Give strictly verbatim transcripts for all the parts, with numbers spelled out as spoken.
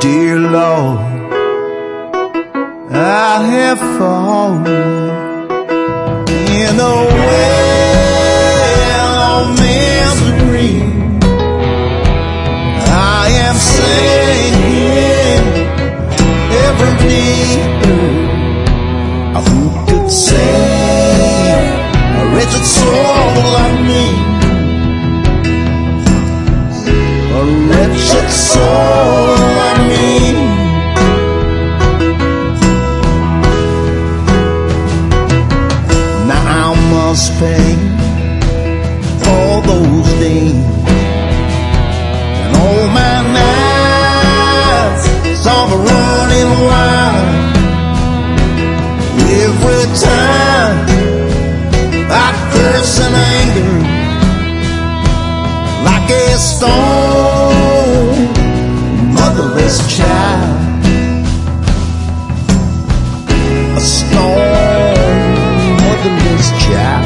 Dear Lord, I have fallen in a well of misery. I am sinking ever deeper. Who could save a wretched soul like me? A wretched soul like me. Now I must pay all those days and all my nights of running wild. Every time I curse in anger like a stone motherless child, a stone motherless child.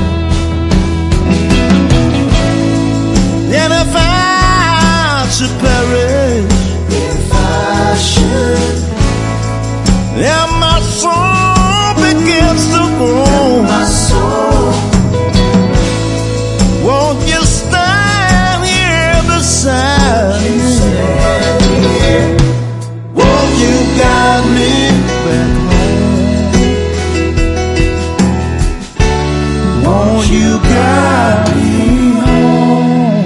And if I should perish, if I should, and my soul begins to grow, my soul, won't you stand here beside me? Won't you guide me back home? Won't you guide me home?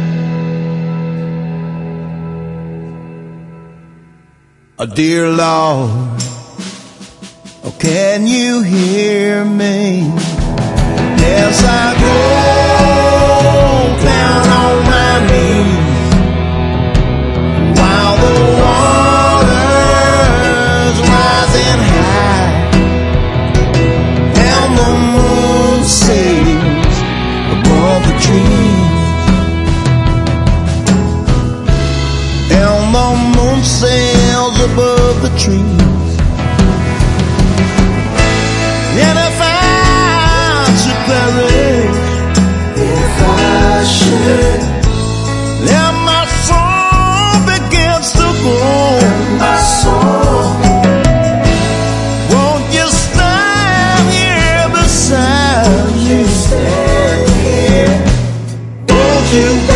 Oh, dear Lord, oh, can you hear me as I go down on my knees while the water's rising high and the moon sails above the trees, and the moon sails above the trees. And if I should perish, if I should, then my soul begins to grow, my soul. Won't you stand here beside me? Stand here. Won't you